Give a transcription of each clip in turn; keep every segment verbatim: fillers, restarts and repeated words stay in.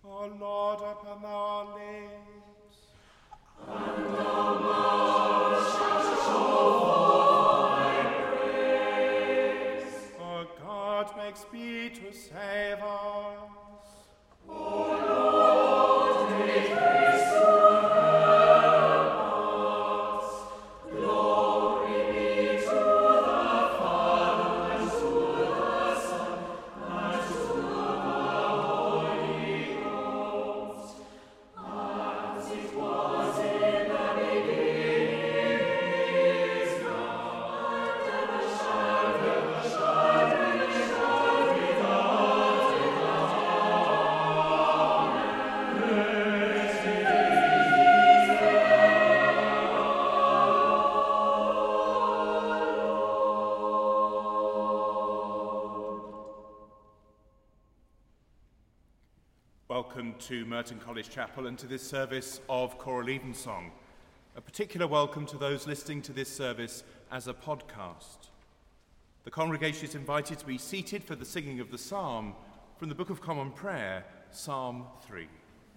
O Lord, open our lips, and our mouths shall show thy praise. O God, make speed to save us. O Lord, make haste to help us. Glory be to the Father, and to the Son, and to the Holy Ghost, as it was in the beginning, is now, and ever shall be, ever shall be, shall be, without end. Welcome to Merton College Chapel and to this service of Choral Evensong. A particular welcome to those listening to this service as a podcast. The congregation is invited to be seated for the singing of the psalm from the Book of Common Prayer, Psalm three.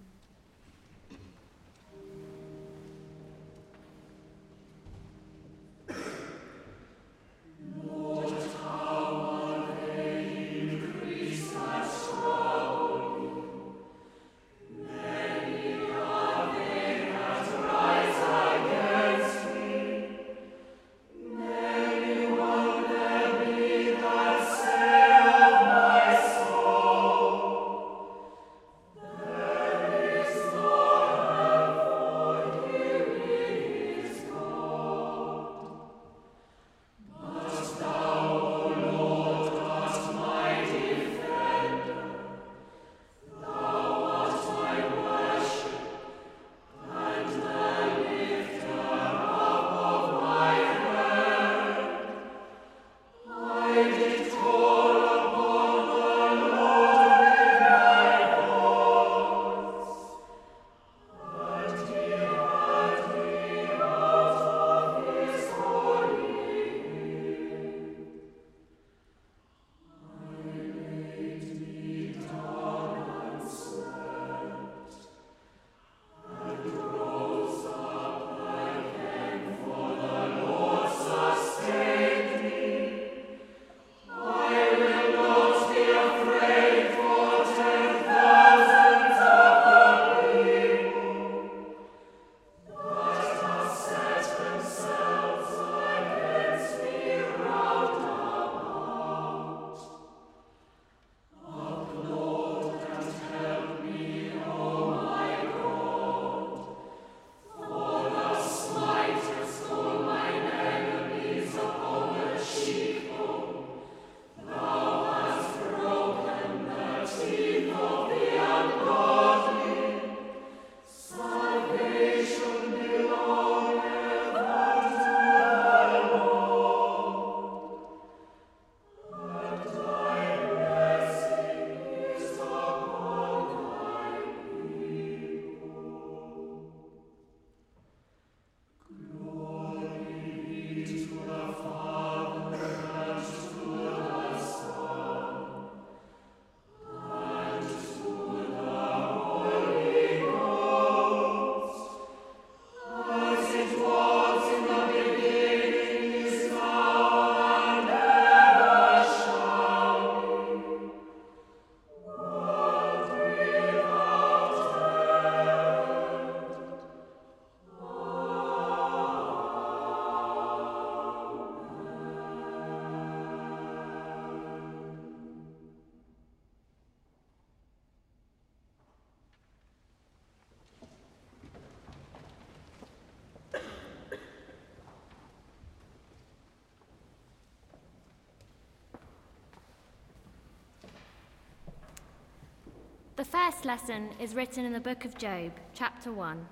The first lesson is written in the book of Job, chapter one.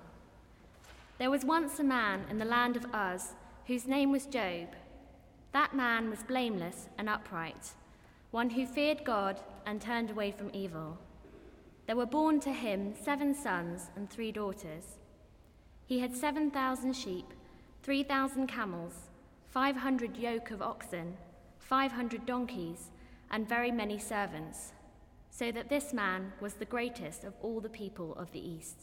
There was once a man in the land of Uz whose name was Job. That man was blameless and upright, one who feared God and turned away from evil. There were born to him seven sons and three daughters. He had seven thousand sheep, three thousand camels, five hundred yoke of oxen, five hundred donkeys, and very many servants. so that this man was the greatest of all the people of the East.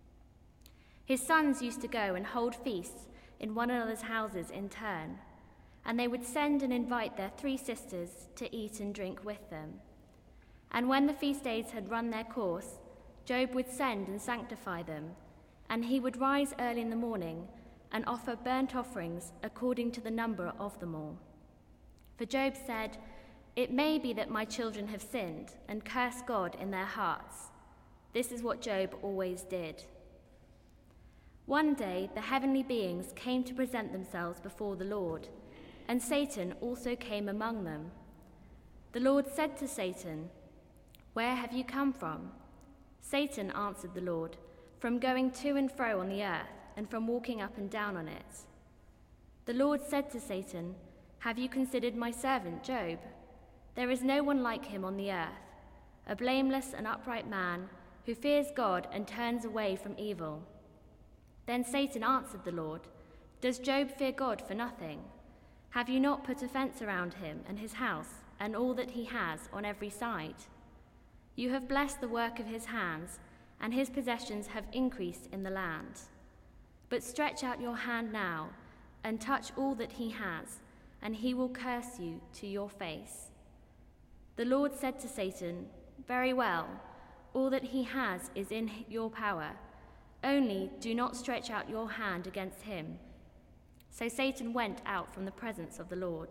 His sons used to go and hold feasts in one another's houses in turn, and they would send and invite their three sisters to eat and drink with them. And when the feast days had run their course, Job would send and sanctify them, and he would rise early in the morning and offer burnt offerings according to the number of them all. For Job said, "It may be that my children have sinned and cursed God in their hearts." This is what Job always did. One day the heavenly beings came to present themselves before the Lord, and Satan also came among them. The Lord said to Satan, "Where have you come from?" Satan answered the Lord, "From going to and fro on the earth, and from walking up and down on it." The Lord said to Satan, "Have you considered my servant Job? There is no one like him on the earth, a blameless and upright man who fears God and turns away from evil." Then Satan answered the Lord, "Does Job fear God for nothing? Have you not put a fence around him and his house and all that he has on every side? You have blessed the work of his hands, and his possessions have increased in the land. But stretch out your hand now and touch all that he has, and he will curse you to your face." The Lord said to Satan, "Very well, all that he has is in your power. Only do not stretch out your hand against him." So Satan went out from the presence of the Lord.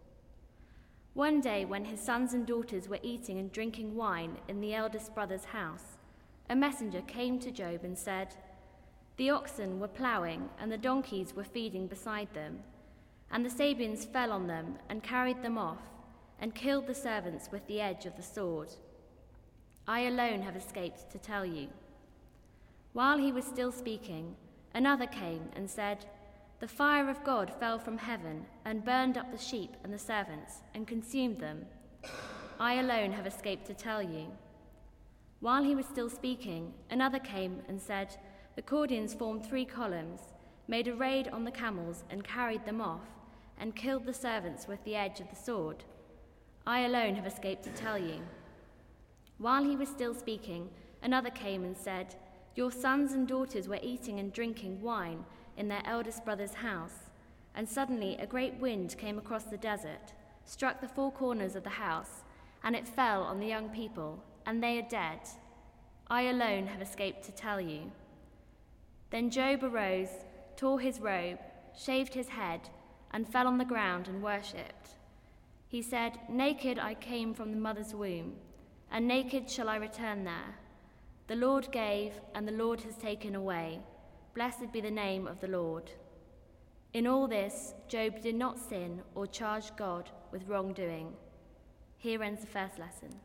One day when his sons and daughters were eating and drinking wine in the eldest brother's house, a messenger came to Job and said, "The oxen were ploughing and the donkeys were feeding beside them, and the Sabeans fell on them and carried them off and killed the servants with the edge of the sword. I alone have escaped to tell you." While he was still speaking, another came and said, "The fire of God fell from heaven and burned up the sheep and the servants and consumed them. I alone have escaped to tell you." While he was still speaking, another came and said, "The Chaldeans formed three columns, made a raid on the camels and carried them off, and killed the servants with the edge of the sword. I alone have escaped to tell you." While he was still speaking, another came and said, "Your sons and daughters were eating and drinking wine in their eldest brother's house, and suddenly a great wind came across the desert, struck the four corners of the house, and it fell on the young people, and they are dead. I alone have escaped to tell you." Then Job arose, tore his robe, shaved his head, and fell on the ground and worshipped. He said, "Naked I came from the mother's womb, and naked shall I return there. The Lord gave, and the Lord has taken away. Blessed be the name of the Lord." In all this, Job did not sin or charge God with wrongdoing. Here ends the first lesson.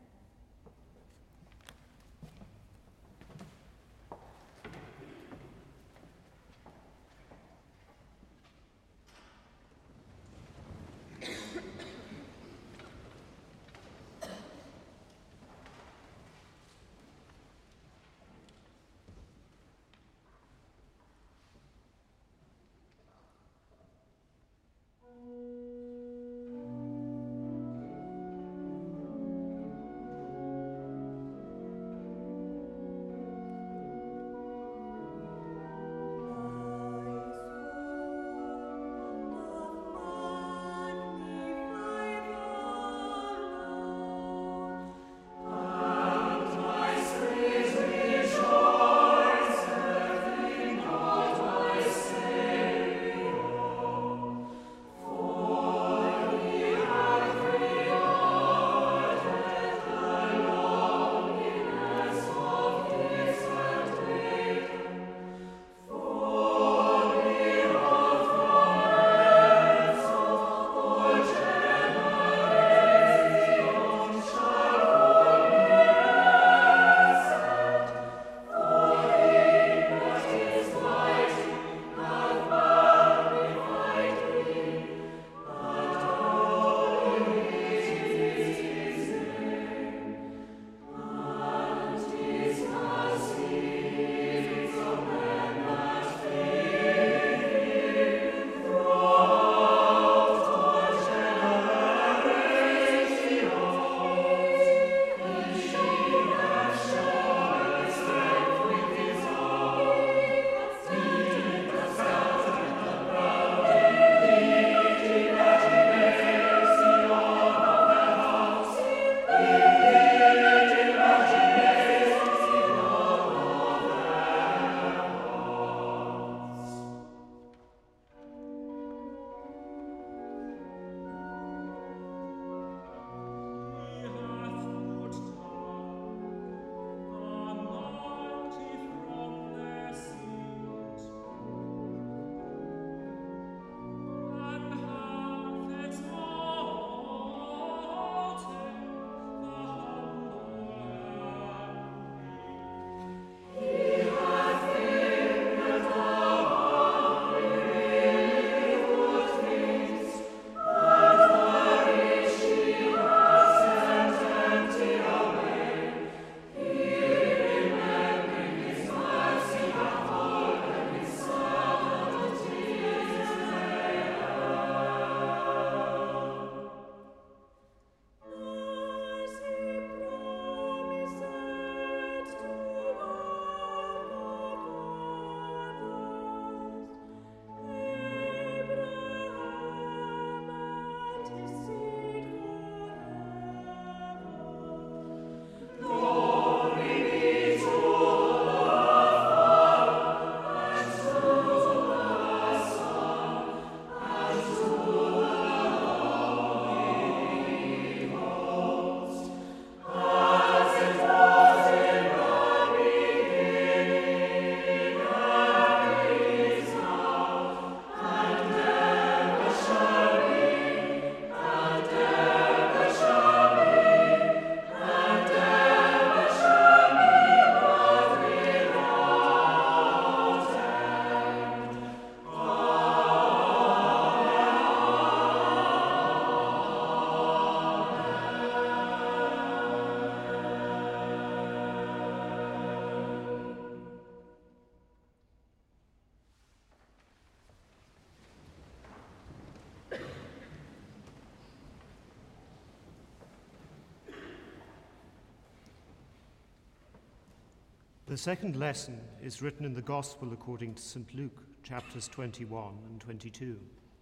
The second lesson is written in the Gospel according to Saint Luke, chapters twenty-one and twenty-two.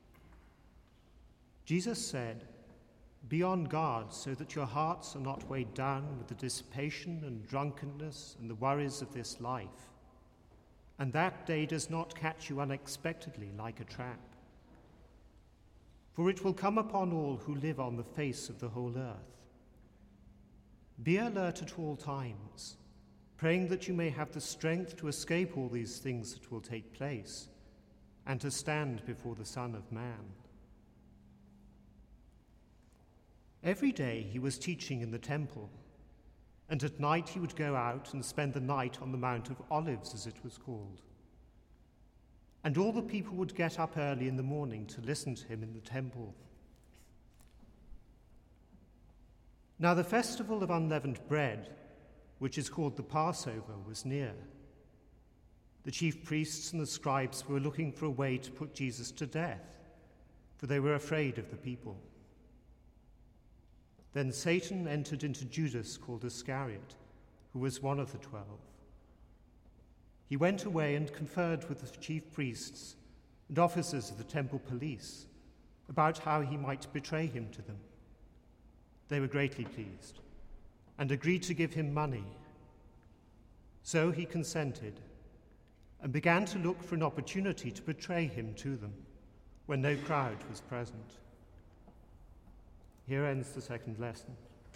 Jesus said, "Be on guard so that your hearts are not weighed down with the dissipation and drunkenness and the worries of this life, and that day does not catch you unexpectedly like a trap. For it will come upon all who live on the face of the whole earth. Be alert at all times, praying that you may have the strength to escape all these things that will take place, and to stand before the Son of Man." Every day he was teaching in the temple, and at night he would go out and spend the night on the Mount of Olives, as it was called. And all the people would get up early in the morning to listen to him in the temple. Now the festival of unleavened bread, which is called the Passover, was near. The chief priests and the scribes were looking for a way to put Jesus to death, for they were afraid of the people. Then Satan entered into Judas, called Iscariot, who was one of the twelve. He went away and conferred with the chief priests and officers of the temple police about how he might betray him to them. They were greatly pleased and agreed to give him money. So he consented and began to look for an opportunity to betray him to them when no crowd was present. Here ends the second lesson.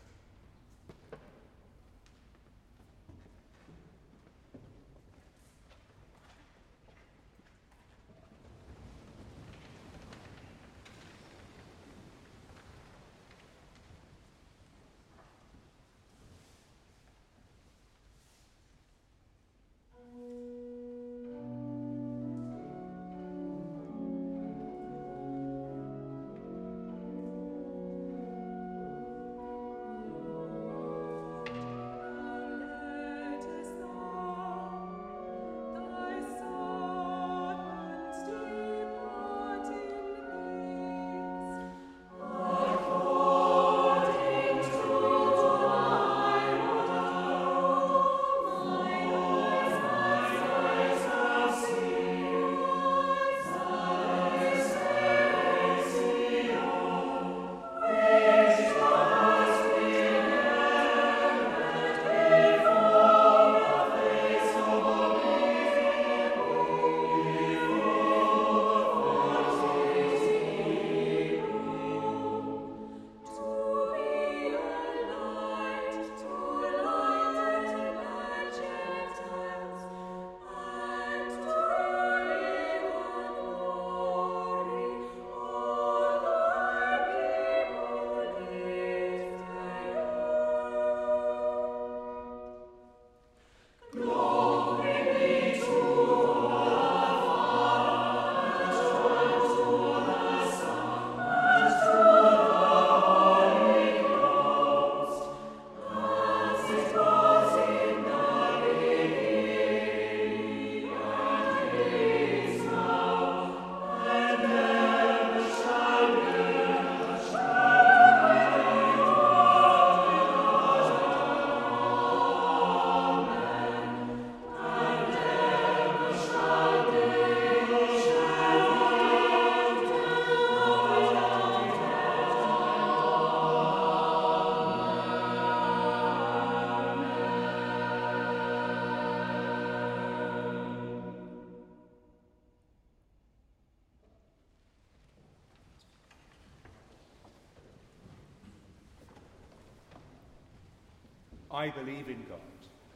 I believe in God,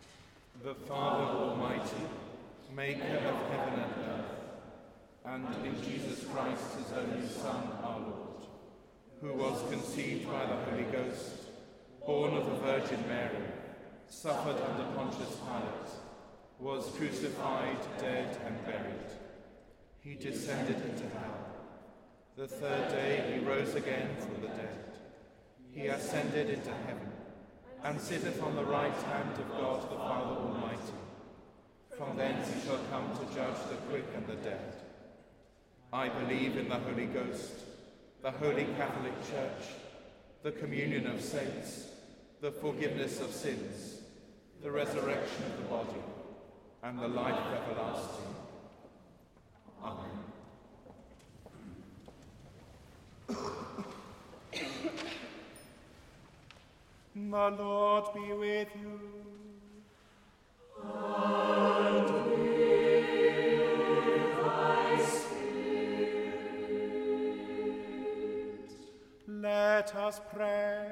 the Father Almighty, maker of heaven and earth, and in Jesus Christ, his only Son, our Lord, who was conceived by the Holy Ghost, born of the Virgin Mary, suffered under Pontius Pilate, was crucified, dead, and buried. He descended into hell. The third day he rose again from the dead. He ascended into heaven, and sitteth on the right hand of God the Father Almighty. From thence he shall come to judge the quick and the dead. I believe in the Holy Ghost, the Holy Catholic Church, the communion of saints, the forgiveness of sins, the resurrection of the body, and the life everlasting. Amen. The Lord be with you. And with thy spirit. Let us pray.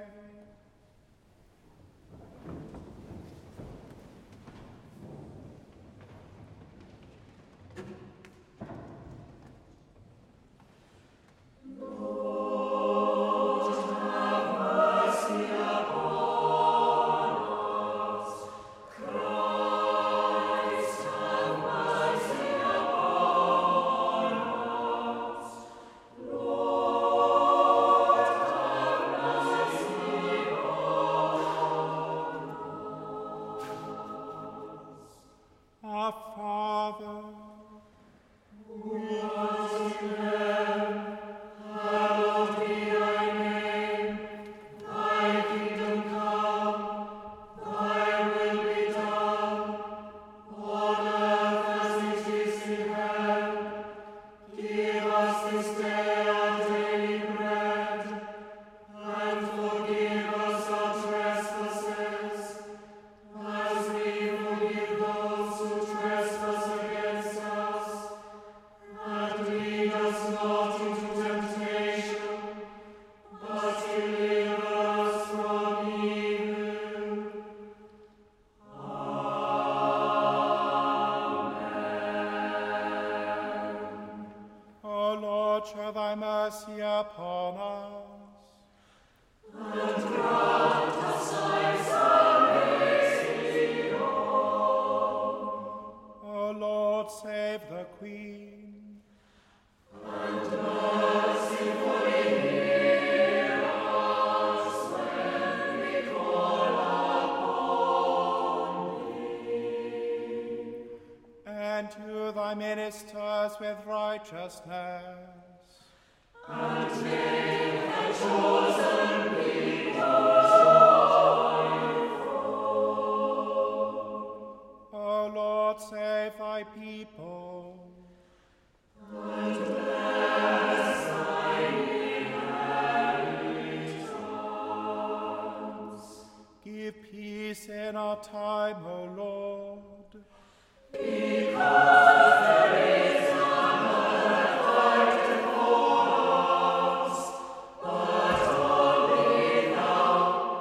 Show thy mercy upon us. And grant us thy salvation. O Lord, save the Queen. And mercifully hear us when we call upon thee. And to thy ministers with righteousness. And make thy chosen people joyful. O Lord, save thy people. And bless thine inheritance. Give peace in our time, O Lord. Because there is none other fighting for us, but only thou,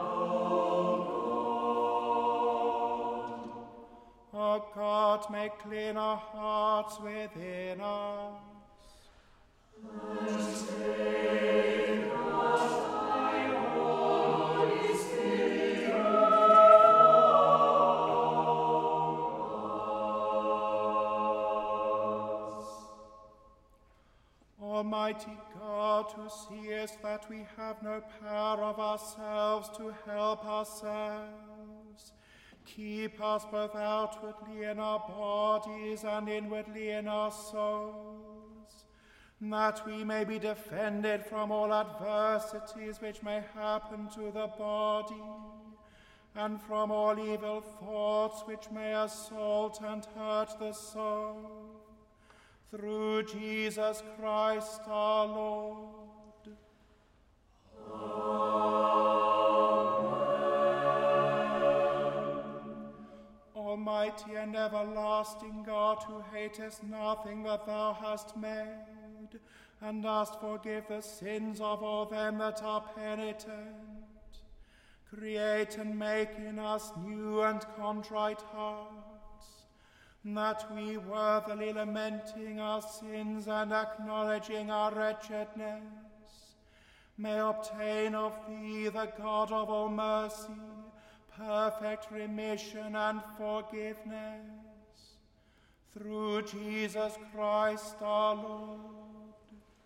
O God. O God, make clean our hearts within us. And take not thy Holy Spirit from us. Almighty God, who seest that we have no power of ourselves to help ourselves, keep us both outwardly in our bodies and inwardly in our souls, that we may be defended from all adversities which may happen to the body, and from all evil thoughts which may assault and hurt the soul. Through Jesus Christ our Lord. Almighty and everlasting God, who hatest nothing that thou hast made, and dost forgive the sins of all them that are penitent, create and make in us new and contrite hearts, that we, worthily lamenting our sins and acknowledging our wretchedness, may obtain of thee, the God of all mercy, perfect remission and forgiveness. Through Jesus Christ our Lord.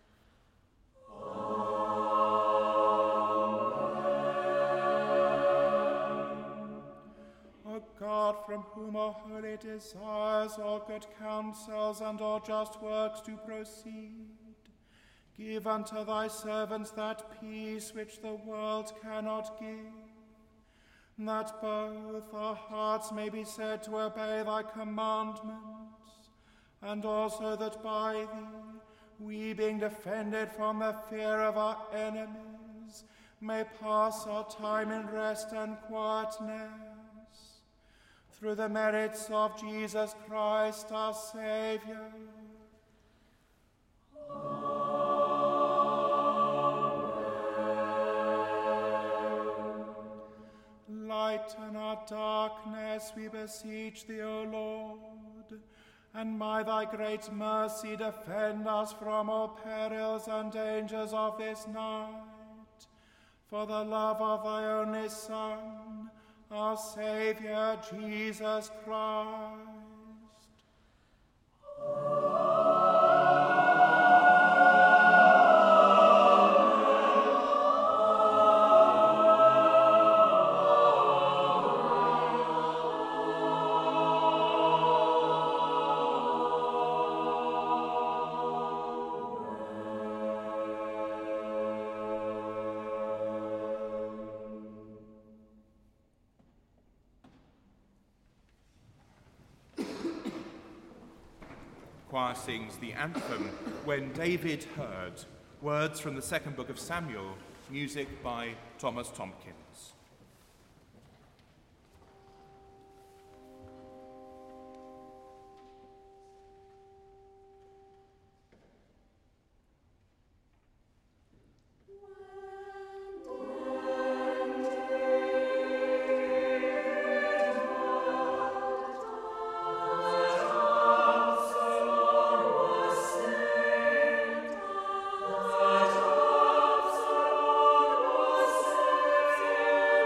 Amen. O God, from whom all holy desires, all good counsels, and all just works do proceed, give unto thy servants that peace which the world cannot give, that both our hearts may be said to obey thy commandments, and also that by thee, we being defended from the fear of our enemies, may pass our time in rest and quietness. Through the merits of Jesus Christ, our Saviour. Lighten our darkness, we beseech thee, O Lord, and by thy great mercy defend us from all perils and dangers of this night, for the love of thy only Son, our Saviour, Jesus Christ. Choir sings the anthem, When David Heard, words from the second book of Samuel, music by Thomas Tompkins. Absalom was slain.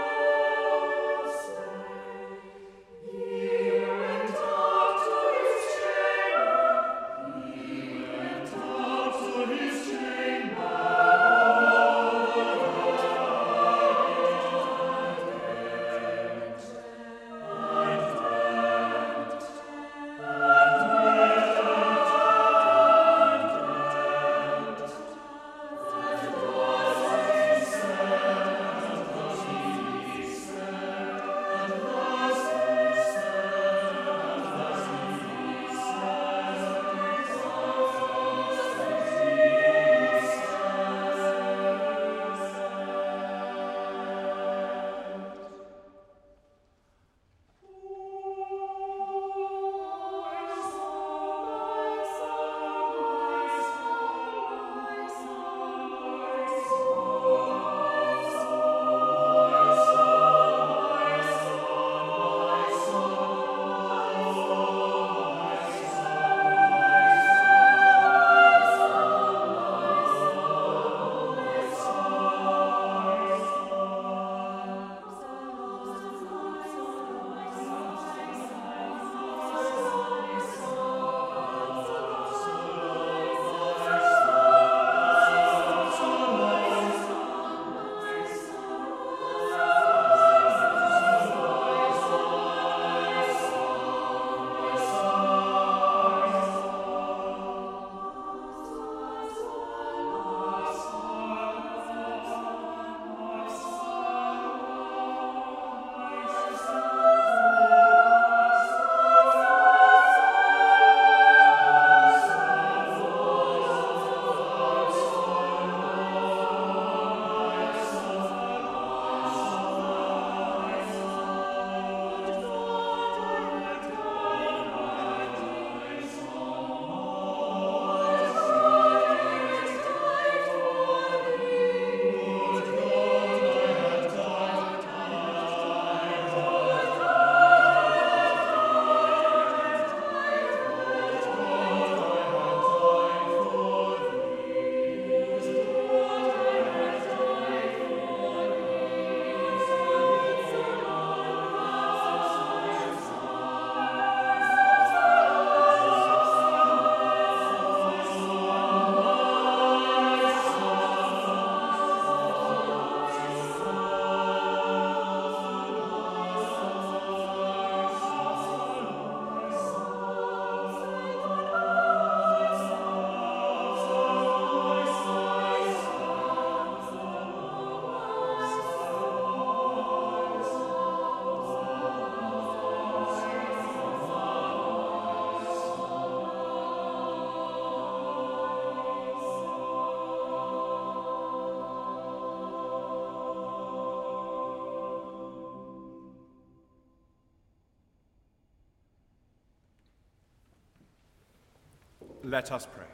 Let us pray.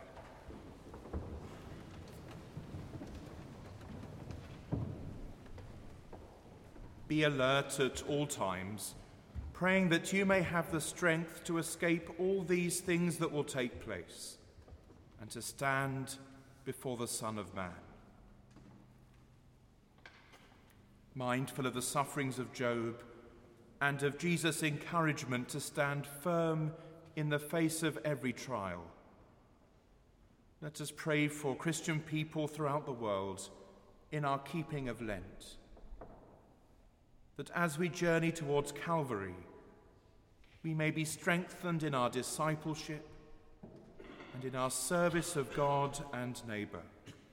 Be alert at all times, praying that you may have the strength to escape all these things that will take place, and to stand before the Son of Man. Mindful of the sufferings of Job and of Jesus' encouragement to stand firm in the face of every trial, let us pray for Christian people throughout the world in our keeping of Lent, that as we journey towards Calvary, we may be strengthened in our discipleship and in our service of God and neighbour.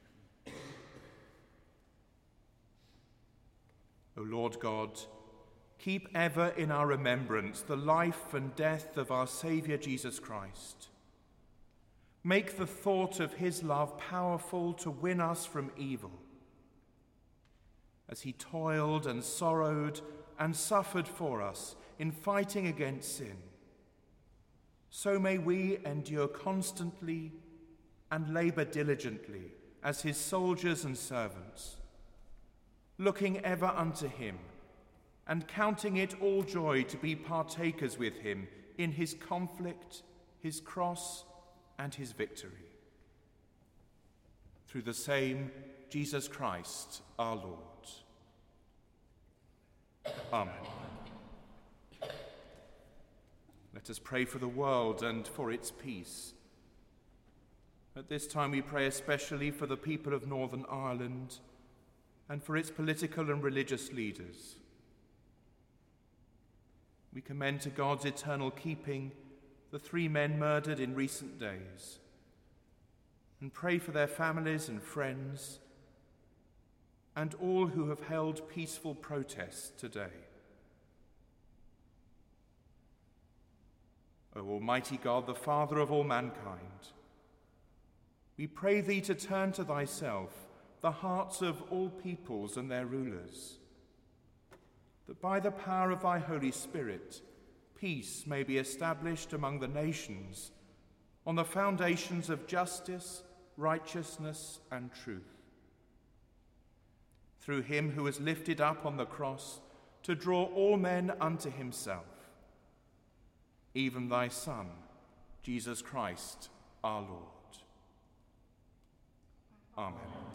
O Lord God, keep ever in our remembrance the life and death of our Saviour Jesus Christ. Make the thought of his love powerful to win us from evil. As he toiled and sorrowed and suffered for us in fighting against sin, so may we endure constantly and labour diligently as his soldiers and servants, looking ever unto him and counting it all joy to be partakers with him in his conflict, his cross, and his victory. Through the same Jesus Christ our Lord. Amen. Let us pray for the world and for its peace. At this time we pray especially for the people of Northern Ireland and for its political and religious leaders. We commend to God's eternal keeping the three men murdered in recent days, and pray for their families and friends and all who have held peaceful protests today. O Almighty God, the Father of all mankind, we pray thee to turn to thyself the hearts of all peoples and their rulers, that by the power of thy Holy Spirit, peace may be established among the nations on the foundations of justice, righteousness, and truth. Through him who was lifted up on the cross to draw all men unto himself, even thy Son, Jesus Christ, our Lord. Amen.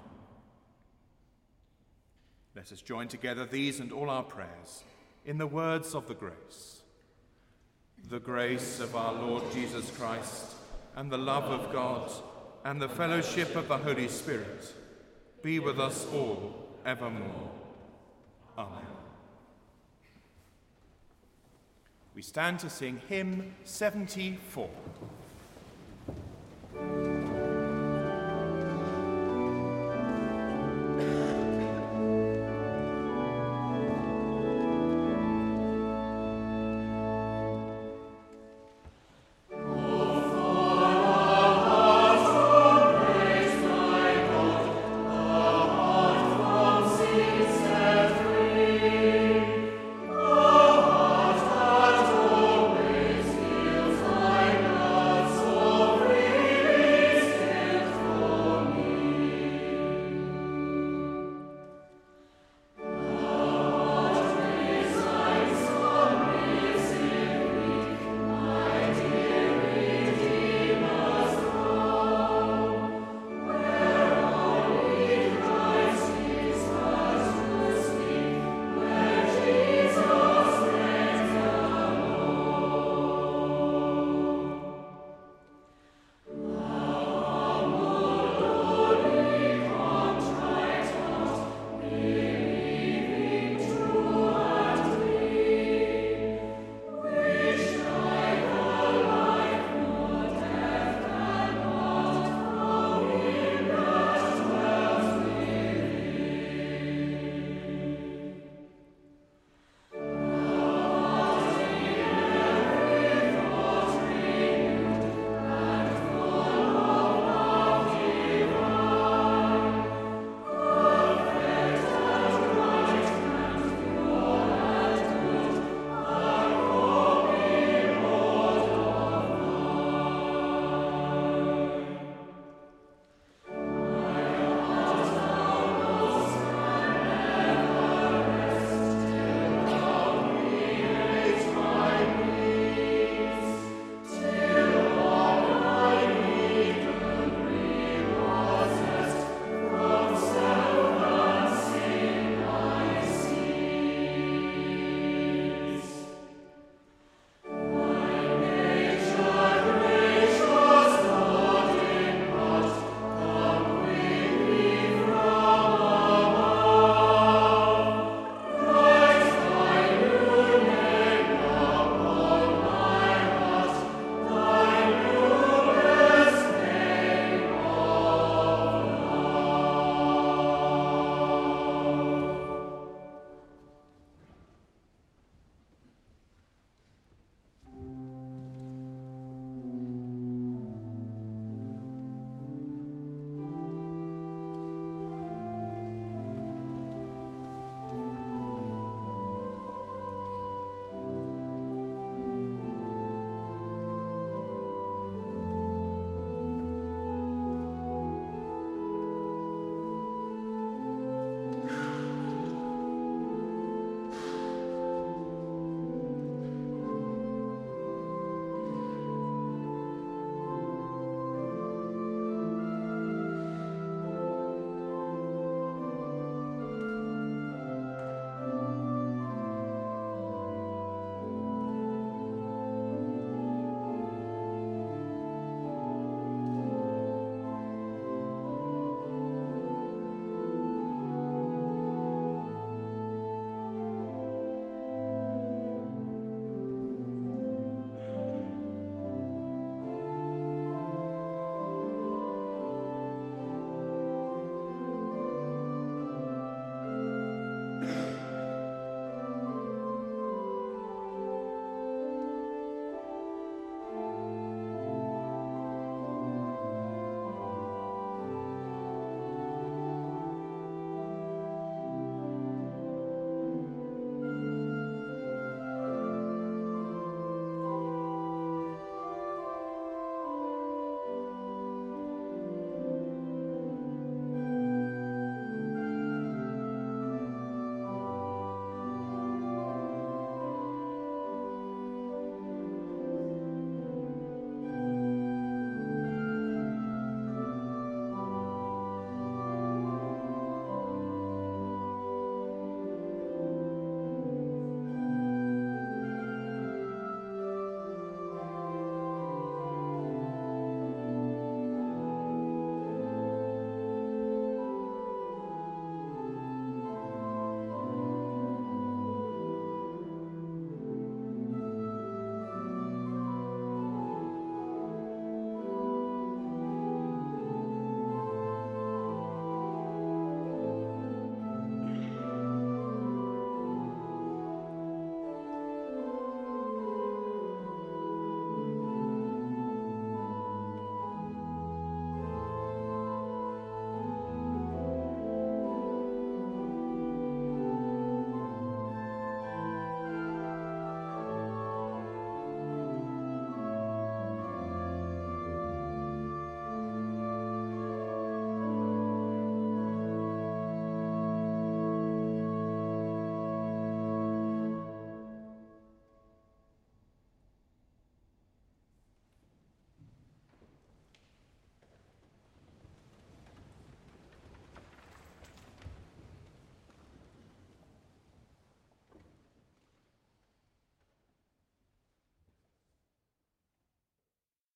Let us join together these and all our prayers in the words of the grace. The grace of our Lord Jesus Christ, and the love of God, and the fellowship of the Holy Spirit be with us all evermore. Amen. We stand to sing hymn seventy-four.